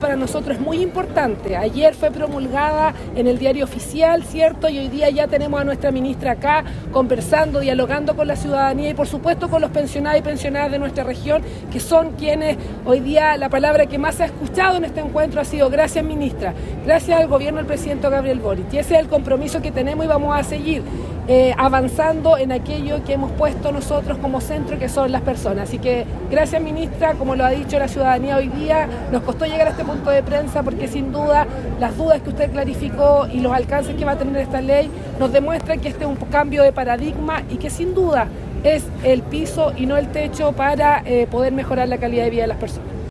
para nosotros es muy importante. Ayer fue promulgada en el Diario Oficial, ¿cierto? Y hoy día ya tenemos a nuestra ministra acá conversando, dialogando con la ciudadanía y por supuesto con los pensionados y pensionadas de nuestra región, que son quienes hoy día la palabra que más se ha escuchado en este encuentro ha sido gracias, ministra, gracias al gobierno del presidente Gabriel Boric. Y ese es el compromiso que tenemos y vamos a seguir avanzando en aquello que hemos puesto nosotros como centro, que son las personas. Así que gracias, ministra, como lo ha dicho la ciudadanía hoy día, nos costó llegar a este punto de prensa porque sin duda las dudas que usted clarificó y los alcances que va a tener esta ley nos demuestran que este es un cambio de paradigma y que sin duda es el piso y no el techo para poder mejorar la calidad de vida de las personas.